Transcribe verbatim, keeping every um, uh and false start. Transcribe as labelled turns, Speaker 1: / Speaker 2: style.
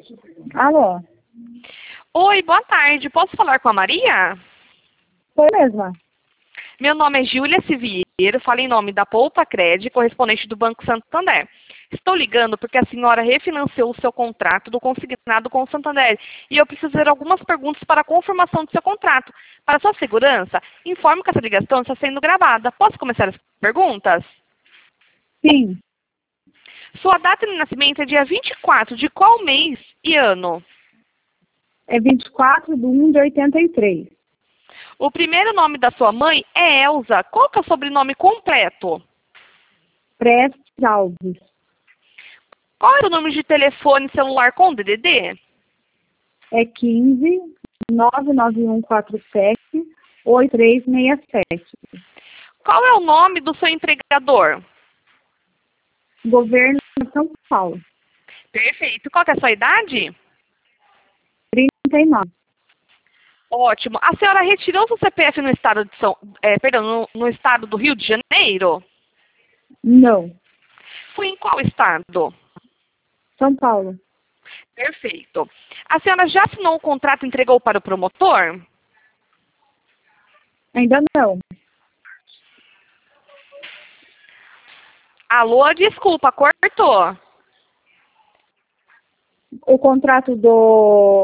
Speaker 1: Alô?
Speaker 2: Oi, boa tarde. Posso falar com a Maria?
Speaker 1: Foi mesma.
Speaker 2: Meu nome é Júlia Siviero, falo em nome da Poupa Cred, correspondente do Banco Santander. Estou ligando porque a senhora refinanciou o seu contrato do consignado com o Santander e eu preciso fazer algumas perguntas para a confirmação do seu contrato. Para sua segurança, informe que essa ligação está sendo gravada. Posso começar as perguntas?
Speaker 1: Sim.
Speaker 2: Sua data de nascimento é dia vinte e quatro de qual mês e ano?
Speaker 1: É vinte e quatro de um de oitenta e três.
Speaker 2: O primeiro nome da sua mãe é Elza. Qual que é o sobrenome completo?
Speaker 1: Prestes Alves.
Speaker 2: Qual é o número de telefone celular com D D D?
Speaker 1: É quinze, nove nove um quatro sete, oito três seis sete.
Speaker 2: Qual é o nome do seu empregador?
Speaker 1: Governo de São Paulo.
Speaker 2: Perfeito. Qual que é a sua idade?
Speaker 1: trinta e nove.
Speaker 2: Ótimo. A senhora retirou seu C P F no estado de São, é, perdão, no, no estado do Rio de Janeiro?
Speaker 1: Não.
Speaker 2: Foi em qual estado?
Speaker 1: São Paulo.
Speaker 2: Perfeito. A senhora já assinou o contrato e entregou para o promotor?
Speaker 1: Ainda não.
Speaker 2: Alô, desculpa, cortou.
Speaker 1: O contrato do